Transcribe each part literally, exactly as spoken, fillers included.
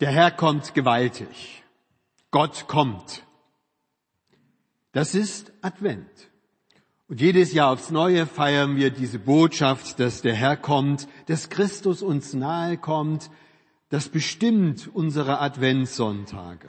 Der Herr kommt gewaltig. Gott kommt. Das ist Advent. Und jedes Jahr aufs Neue feiern wir diese Botschaft, dass der Herr kommt, dass Christus uns nahe kommt. Das bestimmt unsere Adventssonntage.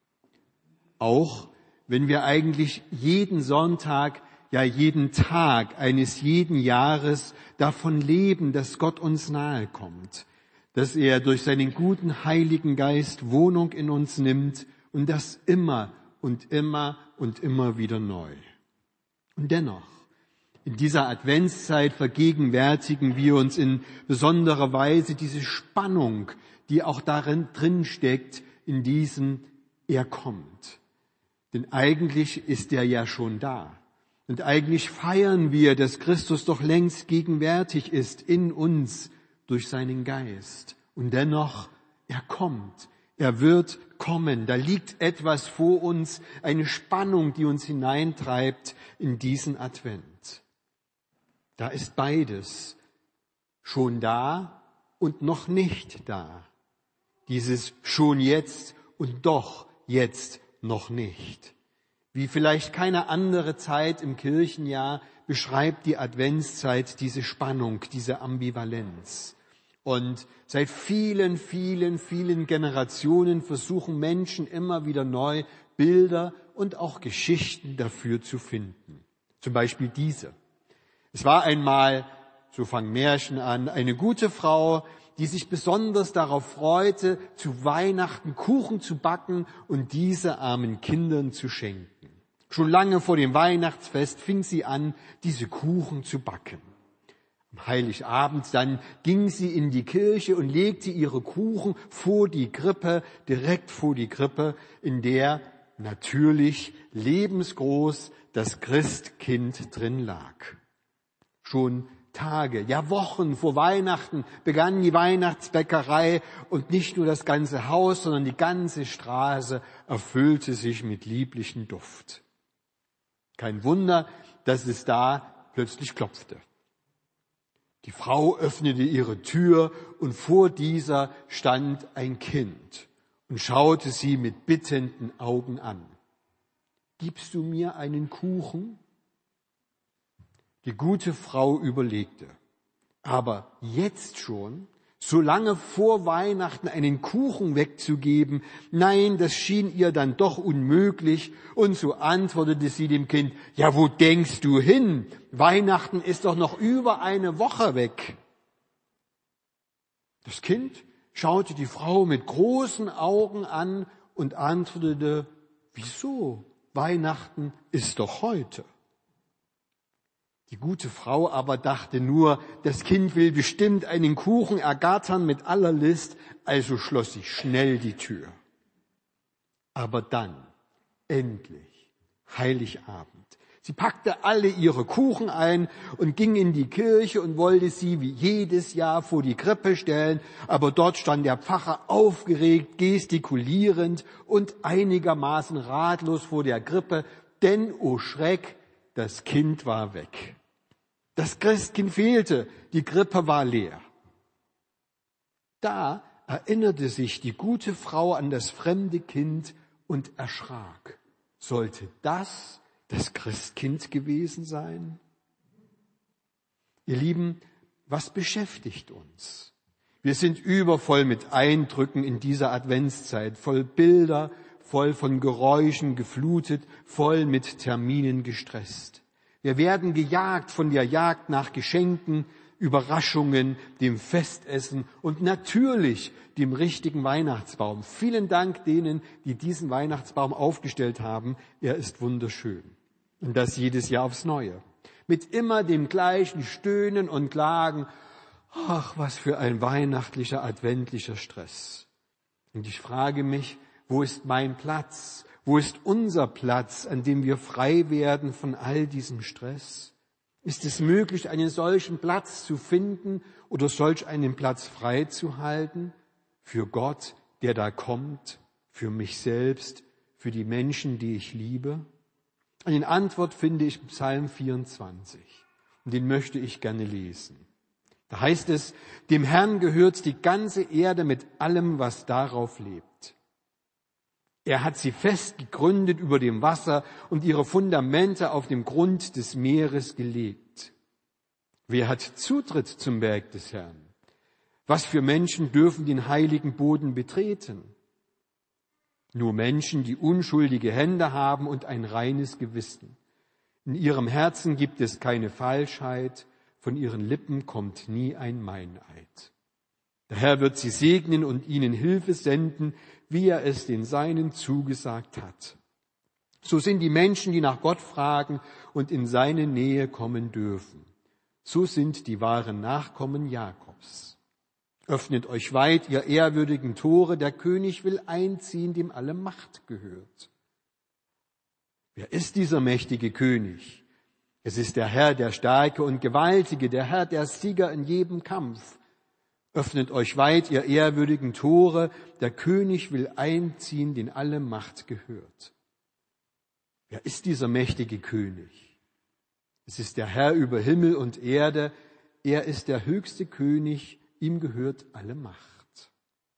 Auch wenn wir eigentlich jeden Sonntag, ja jeden Tag eines jeden Jahres davon leben, dass Gott uns nahe kommt, dass er durch seinen guten Heiligen Geist Wohnung in uns nimmt und das immer und immer und immer wieder neu. Und dennoch, in dieser Adventszeit vergegenwärtigen wir uns in besonderer Weise diese Spannung, die auch darin drin steckt, in diesem Er kommt. Denn eigentlich ist er ja schon da. Und eigentlich feiern wir, dass Christus doch längst gegenwärtig ist in uns durch seinen Geist. Und dennoch, er kommt. Er wird kommen. Da liegt etwas vor uns, eine Spannung, die uns hineintreibt in diesen Advent. Da ist beides schon da und noch nicht da. Dieses schon jetzt und doch jetzt noch nicht. Wie vielleicht keine andere Zeit im Kirchenjahr beschreibt die Adventszeit diese Spannung, diese Ambivalenz. Und seit vielen, vielen, vielen Generationen versuchen Menschen immer wieder neu Bilder und auch Geschichten dafür zu finden. Zum Beispiel diese. Es war einmal, so fangen Märchen an, eine gute Frau, die sich besonders darauf freute, zu Weihnachten Kuchen zu backen und diese armen Kindern zu schenken. Schon lange vor dem Weihnachtsfest fing sie an, diese Kuchen zu backen. Am Heiligabend dann ging sie in die Kirche und legte ihre Kuchen vor die Krippe, direkt vor die Krippe, in der natürlich lebensgroß das Christkind drin lag. Schon Tage, ja Wochen vor Weihnachten begann die Weihnachtsbäckerei und nicht nur das ganze Haus, sondern die ganze Straße erfüllte sich mit lieblichem Duft. Kein Wunder, dass es da plötzlich klopfte. Die Frau öffnete ihre Tür und vor dieser stand ein Kind und schaute sie mit bittenden Augen an. Gibst du mir einen Kuchen? Die gute Frau überlegte, aber jetzt schon, so lange vor Weihnachten einen Kuchen wegzugeben, nein, das schien ihr dann doch unmöglich. Und so antwortete sie dem Kind, ja, wo denkst du hin? Weihnachten ist doch noch über eine Woche weg. Das Kind schaute die Frau mit großen Augen an und antwortete, wieso? Weihnachten ist doch heute. Die gute Frau aber dachte nur, das Kind will bestimmt einen Kuchen ergattern mit aller List, also schloss sie schnell die Tür. Aber dann, endlich, Heiligabend. Sie packte alle ihre Kuchen ein und ging in die Kirche und wollte sie wie jedes Jahr vor die Krippe stellen, aber dort stand der Pfarrer aufgeregt, gestikulierend und einigermaßen ratlos vor der Krippe, denn, oh Schreck, das Kind war weg. Das Christkind fehlte, die Krippe war leer. Da erinnerte sich die gute Frau an das fremde Kind und erschrak. Sollte das das Christkind gewesen sein? Ihr Lieben, was beschäftigt uns? Wir sind übervoll mit Eindrücken in dieser Adventszeit, voll Bilder, voll von Geräuschen geflutet, voll mit Terminen gestresst. Wir werden gejagt von der Jagd nach Geschenken, Überraschungen, dem Festessen und natürlich dem richtigen Weihnachtsbaum. Vielen Dank denen, die diesen Weihnachtsbaum aufgestellt haben. Er ist wunderschön. Und das jedes Jahr aufs Neue. Mit immer dem gleichen Stöhnen und Klagen. Ach, was für ein weihnachtlicher, adventlicher Stress. Und ich frage mich, wo ist mein Platz? Wo ist unser Platz, an dem wir frei werden von all diesem Stress? Ist es möglich, einen solchen Platz zu finden oder solch einen Platz frei zu halten für Gott, der da kommt, für mich selbst, für die Menschen, die ich liebe? Eine Antwort finde ich im Psalm vierundzwanzig und den möchte ich gerne lesen. Da heißt es, dem Herrn gehört die ganze Erde mit allem, was darauf lebt. Er hat sie fest gegründet über dem Wasser und ihre Fundamente auf dem Grund des Meeres gelegt. Wer hat Zutritt zum Berg des Herrn? Was für Menschen dürfen den heiligen Boden betreten? Nur Menschen, die unschuldige Hände haben und ein reines Gewissen. In ihrem Herzen gibt es keine Falschheit, von ihren Lippen kommt nie ein Meineid. Der Herr wird sie segnen und ihnen Hilfe senden, wie er es den Seinen zugesagt hat. So sind die Menschen, die nach Gott fragen und in seine Nähe kommen dürfen. So sind die wahren Nachkommen Jakobs. Öffnet euch weit, ihr ehrwürdigen Tore, der König will einziehen, dem alle Macht gehört. Wer ist dieser mächtige König? Es ist der Herr, der Starke und Gewaltige, der Herr, der Sieger in jedem Kampf. Öffnet euch weit, ihr ehrwürdigen Tore, der König will einziehen, den alle Macht gehört. Wer ist dieser mächtige König? Es ist der Herr über Himmel und Erde, er ist der höchste König, ihm gehört alle Macht.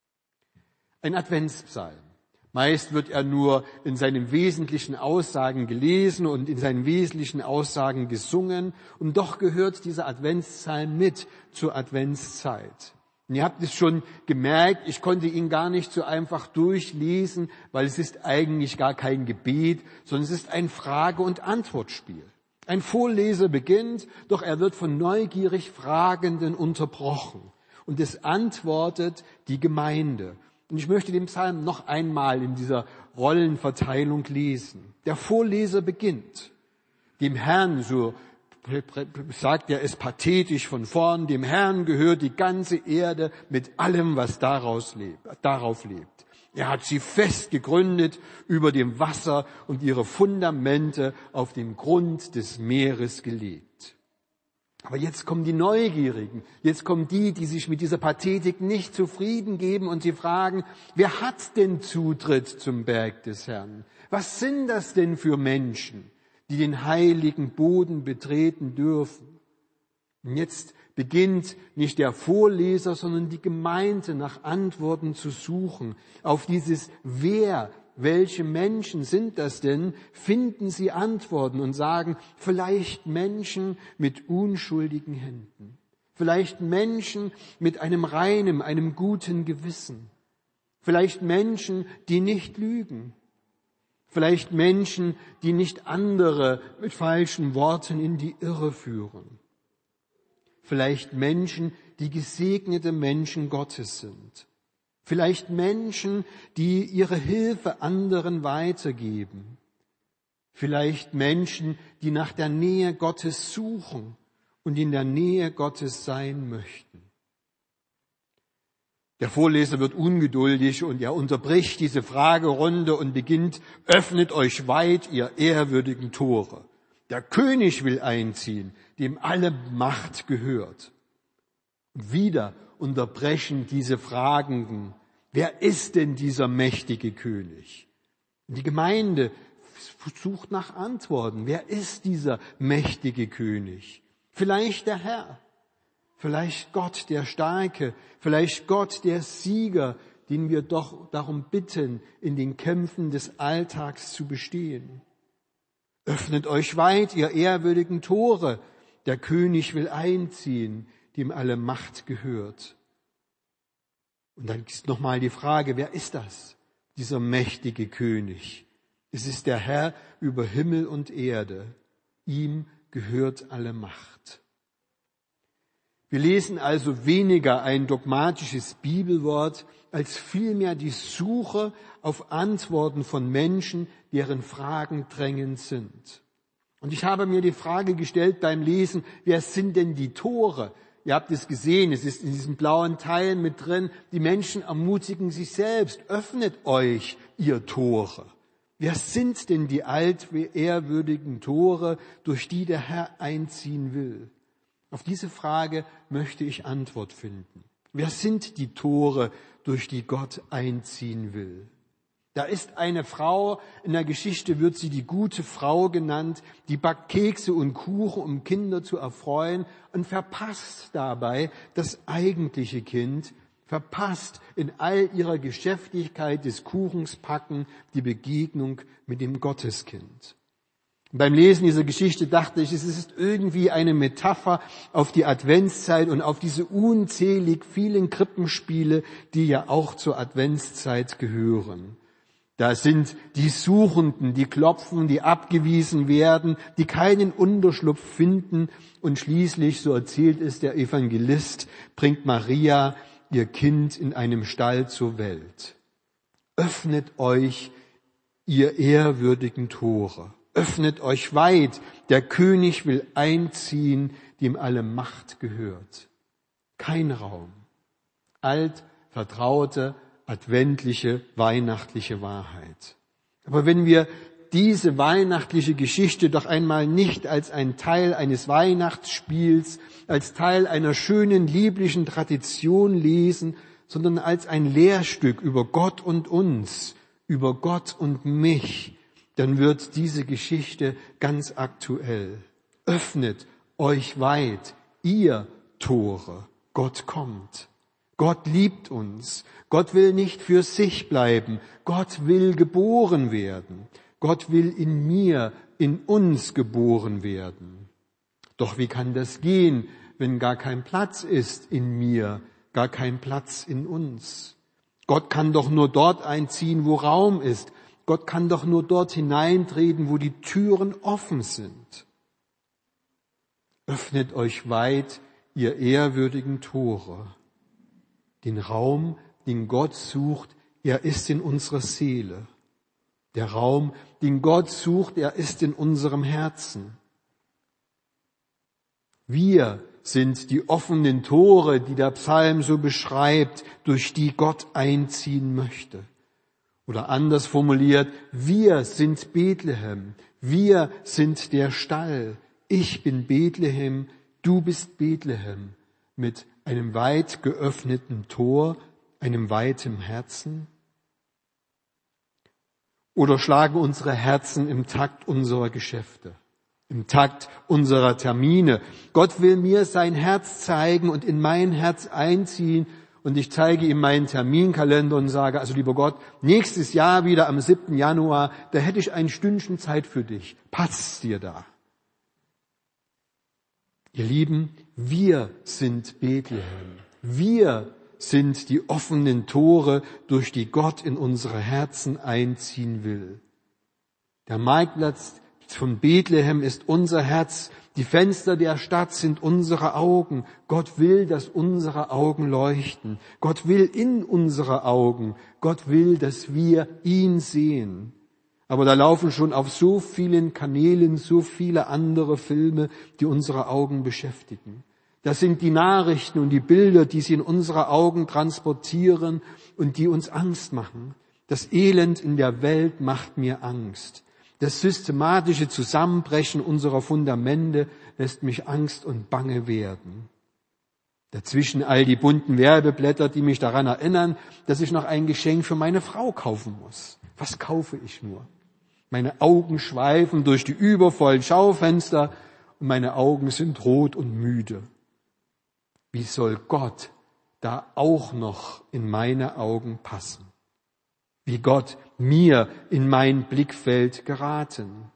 Ein Adventspsalm. Meist wird er nur in seinen wesentlichen Aussagen gelesen und in seinen wesentlichen Aussagen gesungen. Und doch gehört dieser Adventspsalm mit zur Adventszeit. Und ihr habt es schon gemerkt, ich konnte ihn gar nicht so einfach durchlesen, weil es ist eigentlich gar kein Gebet, sondern es ist ein Frage- und Antwortspiel. Ein Vorleser beginnt, doch er wird von neugierig Fragenden unterbrochen. Und es antwortet die Gemeinde. Und ich möchte den Psalm noch einmal in dieser Rollenverteilung lesen. Der Vorleser beginnt. Dem Herrn, so sagt er es pathetisch von vorn, dem Herrn gehört die ganze Erde mit allem, was daraus lebt, darauf lebt. Er hat sie fest gegründet über dem Wasser und ihre Fundamente auf dem Grund des Meeres gelegt. Aber jetzt kommen die Neugierigen, jetzt kommen die, die sich mit dieser Pathetik nicht zufrieden geben und sie fragen, wer hat denn Zutritt zum Berg des Herrn? Was sind das denn für Menschen, die den heiligen Boden betreten dürfen? Und jetzt beginnt nicht der Vorleser, sondern die Gemeinde nach Antworten zu suchen. Auf dieses Wer, welche Menschen sind das denn, finden sie Antworten und sagen, vielleicht Menschen mit unschuldigen Händen, vielleicht Menschen mit einem reinen, einem guten Gewissen, vielleicht Menschen, die nicht lügen, vielleicht Menschen, die nicht andere mit falschen Worten in die Irre führen, vielleicht Menschen, die gesegnete Menschen Gottes sind. Vielleicht Menschen, die ihre Hilfe anderen weitergeben. Vielleicht Menschen, die nach der Nähe Gottes suchen und in der Nähe Gottes sein möchten. Der Vorleser wird ungeduldig und er unterbricht diese Fragerunde und beginnt, öffnet euch weit, ihr ehrwürdigen Tore. Der König will einziehen, dem alle Macht gehört. Und wieder unterbrechen diese Fragenden, wer ist denn dieser mächtige König? Und die Gemeinde sucht nach Antworten. Wer ist dieser mächtige König? Vielleicht der Herr, vielleicht Gott der Starke, vielleicht Gott der Sieger, den wir doch darum bitten, in den Kämpfen des Alltags zu bestehen. Öffnet euch weit, ihr ehrwürdigen Tore, der König will einziehen, dem alle Macht gehört. Und dann ist nochmal die Frage, wer ist das, dieser mächtige König? Es ist der Herr über Himmel und Erde. Ihm gehört alle Macht. Wir lesen also weniger ein dogmatisches Bibelwort, als vielmehr die Suche auf Antworten von Menschen, deren Fragen drängend sind. Und ich habe mir die Frage gestellt beim Lesen, wer sind denn die Tore? Ihr habt es gesehen, es ist in diesen blauen Teilen mit drin. Die Menschen ermutigen sich selbst. Öffnet euch, ihr Tore. Wer sind denn die altehrwürdigen Tore, durch die der Herr einziehen will? Auf diese Frage möchte ich Antwort finden. Wer sind die Tore, durch die Gott einziehen will? Da ist eine Frau, in der Geschichte wird sie die gute Frau genannt, die backt Kekse und Kuchen, um Kinder zu erfreuen und verpasst dabei das eigentliche Kind, verpasst in all ihrer Geschäftigkeit des Kuchenspacken die Begegnung mit dem Gotteskind. Und beim Lesen dieser Geschichte dachte ich, es ist irgendwie eine Metapher auf die Adventszeit und auf diese unzählig vielen Krippenspiele, die ja auch zur Adventszeit gehören. Da sind die Suchenden, die klopfen, die abgewiesen werden, die keinen Unterschlupf finden. Und schließlich, so erzählt es der Evangelist, bringt Maria ihr Kind in einem Stall zur Welt. Öffnet euch, ihr ehrwürdigen Tore. Öffnet euch weit, der König will einziehen, dem alle Macht gehört. Kein Raum. Alt, vertraute, adventliche, weihnachtliche Wahrheit. Aber wenn wir diese weihnachtliche Geschichte doch einmal nicht als ein Teil eines Weihnachtsspiels, als Teil einer schönen, lieblichen Tradition lesen, sondern als ein Lehrstück über Gott und uns, über Gott und mich, dann wird diese Geschichte ganz aktuell. Öffnet euch weit, ihr Tore, Gott kommt. Gott liebt uns. Gott will nicht für sich bleiben. Gott will geboren werden. Gott will in mir, in uns geboren werden. Doch wie kann das gehen, wenn gar kein Platz ist in mir, gar kein Platz in uns? Gott kann doch nur dort einziehen, wo Raum ist. Gott kann doch nur dort hineintreten, wo die Türen offen sind. Öffnet euch weit, ihr ehrwürdigen Tore. Den Raum, den Gott sucht, er ist in unserer Seele. Der Raum, den Gott sucht, er ist in unserem Herzen. Wir sind die offenen Tore, die der Psalm so beschreibt, durch die Gott einziehen möchte. Oder anders formuliert, wir sind Bethlehem, wir sind der Stall. Ich bin Bethlehem, du bist Bethlehem, mit einem weit geöffneten Tor, einem weiten Herzen? Oder schlagen unsere Herzen im Takt unserer Geschäfte, im Takt unserer Termine? Gott will mir sein Herz zeigen und in mein Herz einziehen und ich zeige ihm meinen Terminkalender und sage, also lieber Gott, nächstes Jahr wieder am siebten Januar, da hätte ich ein Stündchen Zeit für dich. Passt's dir da? Ihr Lieben, wir sind Bethlehem. Wir sind die offenen Tore, durch die Gott in unsere Herzen einziehen will. Der Marktplatz von Bethlehem ist unser Herz. Die Fenster der Stadt sind unsere Augen. Gott will, dass unsere Augen leuchten. Gott will in unsere Augen. Gott will, dass wir ihn sehen. Aber da laufen schon auf so vielen Kanälen so viele andere Filme, die unsere Augen beschäftigen. Das sind die Nachrichten und die Bilder, die sie in unsere Augen transportieren und die uns Angst machen. Das Elend in der Welt macht mir Angst. Das systematische Zusammenbrechen unserer Fundamente lässt mich Angst und Bange werden. Dazwischen all die bunten Werbeblätter, die mich daran erinnern, dass ich noch ein Geschenk für meine Frau kaufen muss. Was kaufe ich nur? Meine Augen schweifen durch die übervollen Schaufenster und meine Augen sind rot und müde. Wie soll Gott da auch noch in meine Augen passen? Wie Gott mir in mein Blickfeld geraten?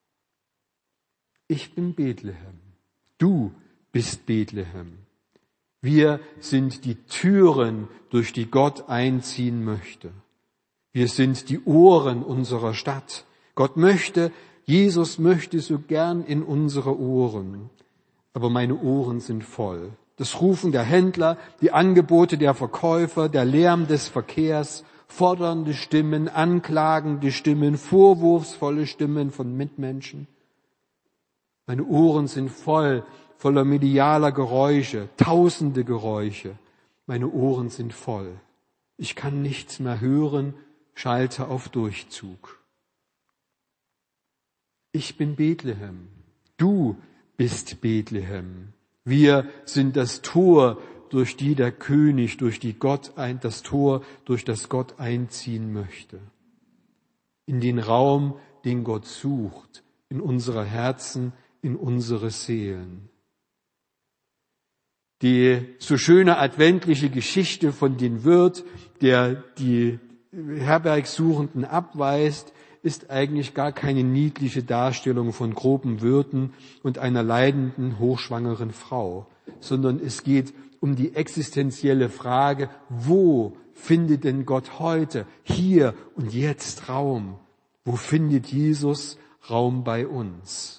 Ich bin Bethlehem. Du bist Bethlehem. Wir sind die Türen, durch die Gott einziehen möchte. Wir sind die Ohren unserer Stadt. Gott möchte, Jesus möchte so gern in unsere Ohren. Aber meine Ohren sind voll. Das Rufen der Händler, die Angebote der Verkäufer, der Lärm des Verkehrs, fordernde Stimmen, anklagende Stimmen, vorwurfsvolle Stimmen von Mitmenschen. Meine Ohren sind voll, voller medialer Geräusche, tausende Geräusche. Meine Ohren sind voll. Ich kann nichts mehr hören, schalte auf Durchzug. Ich bin Bethlehem. Du bist Bethlehem. Wir sind das Tor, durch die der König, durch die Gott ein, das Tor, durch das Gott einziehen möchte. in den Raum, den Gott sucht, in unsere Herzen, in unsere Seelen. Die so schöne adventliche Geschichte von dem Wirt, der die Herbergsuchenden abweist, ist eigentlich gar keine niedliche Darstellung von groben Wirten und einer leidenden, hochschwangeren Frau, sondern es geht um die existenzielle Frage, wo findet denn Gott heute, hier und jetzt Raum? Wo findet Jesus Raum bei uns?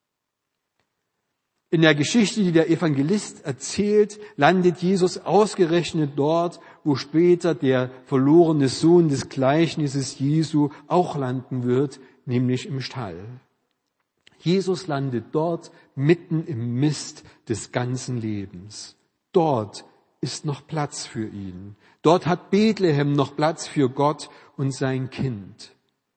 In der Geschichte, die der Evangelist erzählt, landet Jesus ausgerechnet dort, wo später der verlorene Sohn des Gleichnisses Jesu auch landen wird, nämlich im Stall. Jesus landet dort mitten im Mist des ganzen Lebens. Dort ist noch Platz für ihn. Dort hat Bethlehem noch Platz für Gott und sein Kind.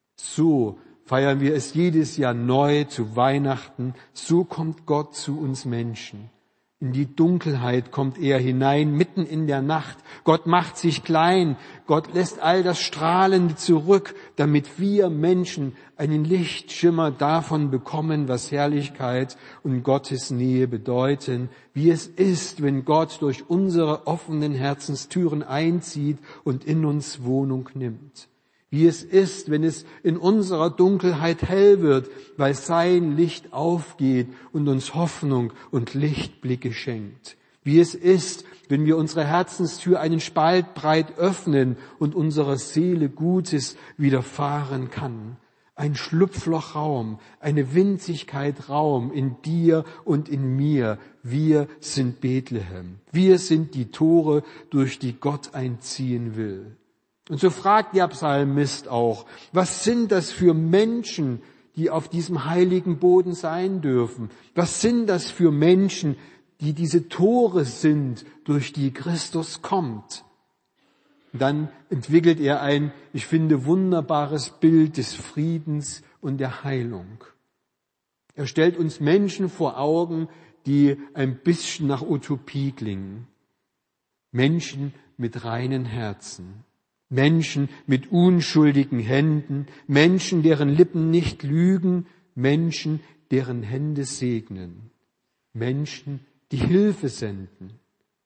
So feiern wir es jedes Jahr neu zu Weihnachten. So kommt Gott zu uns Menschen. In die Dunkelheit kommt er hinein, mitten in der Nacht. Gott macht sich klein. Gott lässt all das Strahlende zurück, damit wir Menschen einen Lichtschimmer davon bekommen, was Herrlichkeit und Gottes Nähe bedeuten, wie es ist, wenn Gott durch unsere offenen Herzenstüren einzieht und in uns Wohnung nimmt. Wie es ist, wenn es in unserer Dunkelheit hell wird, weil sein Licht aufgeht und uns Hoffnung und Lichtblicke schenkt. Wie es ist, wenn wir unsere Herzenstür einen Spalt breit öffnen und unserer Seele Gutes widerfahren kann. Ein Schlupflochraum, eine Winzigkeit Raum in dir und in mir. Wir sind Bethlehem. Wir sind die Tore, durch die Gott einziehen will. Und so fragt der Psalmist auch, was sind das für Menschen, die auf diesem heiligen Boden sein dürfen? Was sind das für Menschen, die diese Tore sind, durch die Christus kommt? Und dann entwickelt er ein, ich finde, wunderbares Bild des Friedens und der Heilung. Er stellt uns Menschen vor Augen, die ein bisschen nach Utopie klingen. Menschen mit reinen Herzen. Menschen mit unschuldigen Händen, Menschen, deren Lippen nicht lügen, Menschen, deren Hände segnen, Menschen, die Hilfe senden.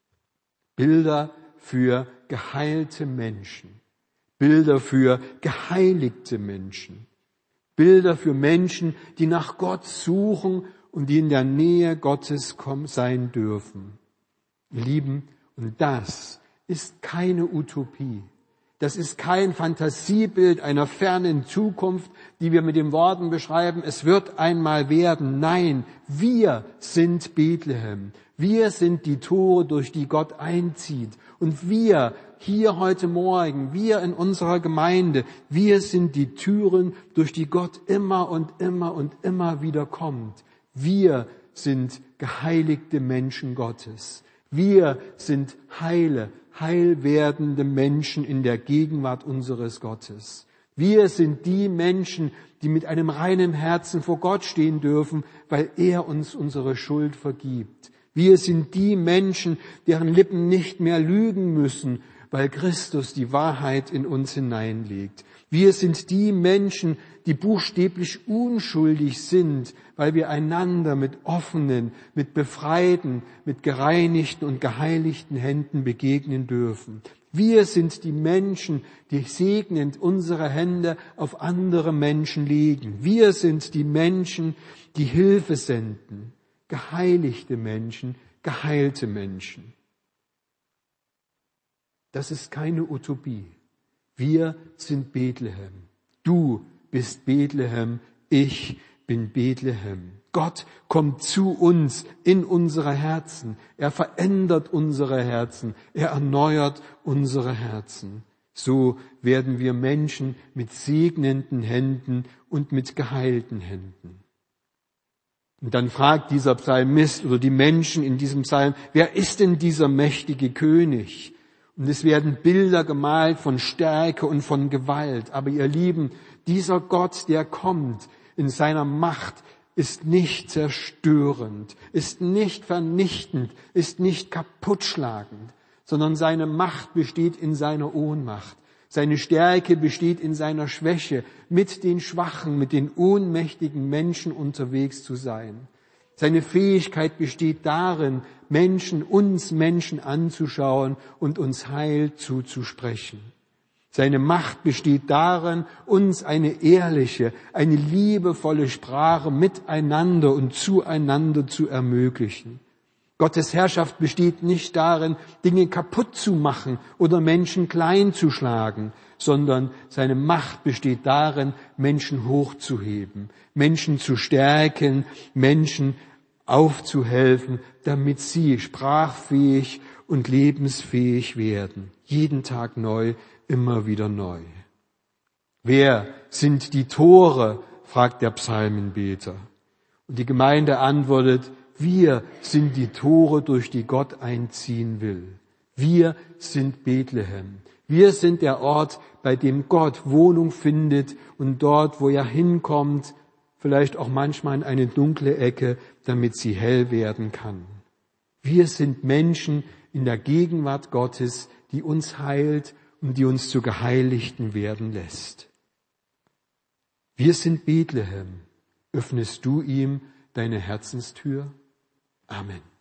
Bilder für geheilte Menschen, Bilder für geheiligte Menschen, Bilder für Menschen, die nach Gott suchen und die in der Nähe Gottes sein dürfen. Ihr Lieben, und das ist keine Utopie. Das ist kein Fantasiebild einer fernen Zukunft, die wir mit den Worten beschreiben, es wird einmal werden. Nein, wir sind Bethlehem. Wir sind die Tore, durch die Gott einzieht. Und wir hier heute Morgen, wir in unserer Gemeinde, wir sind die Türen, durch die Gott immer und immer und immer wieder kommt. Wir sind geheiligte Menschen Gottes. Wir sind heile, heilwerdende Menschen in der Gegenwart unseres Gottes. Wir sind die Menschen, die mit einem reinen Herzen vor Gott stehen dürfen, weil er uns unsere Schuld vergibt. Wir sind die Menschen, deren Lippen nicht mehr lügen müssen, weil Christus die Wahrheit in uns hineinlegt. Wir sind die Menschen, die buchstäblich unschuldig sind, weil wir einander mit offenen, mit befreiten, mit gereinigten und geheiligten Händen begegnen dürfen. Wir sind die Menschen, die segnend unsere Hände auf andere Menschen legen. Wir sind die Menschen, die Hilfe senden. Geheiligte Menschen, geheilte Menschen. Das ist keine Utopie. Wir sind Bethlehem. Du bist Bethlehem. Ich bin Bethlehem. Gott kommt zu uns in unsere Herzen. Er verändert unsere Herzen. Er erneuert unsere Herzen. So werden wir Menschen mit segnenden Händen und mit geheilten Händen. Und dann fragt dieser Psalmist oder die Menschen in diesem Psalm, wer ist denn dieser mächtige König? Und es werden Bilder gemalt von Stärke und von Gewalt. Aber ihr Lieben, dieser Gott, der kommt in seiner Macht, ist nicht zerstörend, ist nicht vernichtend, ist nicht kaputtschlagend, sondern seine Macht besteht in seiner Ohnmacht. Seine Stärke besteht in seiner Schwäche, mit den Schwachen, mit den ohnmächtigen Menschen unterwegs zu sein. Seine Fähigkeit besteht darin, Menschen, uns Menschen anzuschauen und uns Heil zuzusprechen. Seine Macht besteht darin, uns eine ehrliche, eine liebevolle Sprache miteinander und zueinander zu ermöglichen. Gottes Herrschaft besteht nicht darin, Dinge kaputt zu machen oder Menschen klein zu schlagen, sondern seine Macht besteht darin, Menschen hochzuheben, Menschen zu stärken, Menschen aufzuhelfen, damit sie sprachfähig und lebensfähig werden. Jeden Tag neu, immer wieder neu. Wer sind die Tore? Fragt der Psalmenbeter. Und die Gemeinde antwortet, wir sind die Tore, durch die Gott einziehen will. Wir sind Bethlehem. Wir sind der Ort, bei dem Gott Wohnung findet und dort, wo er hinkommt, vielleicht auch manchmal in eine dunkle Ecke, damit sie hell werden kann. Wir sind Menschen in der Gegenwart Gottes, die uns heilt und die uns zu Geheiligten werden lässt. Wir sind Bethlehem. Öffnest du ihm deine Herzenstür? Amen.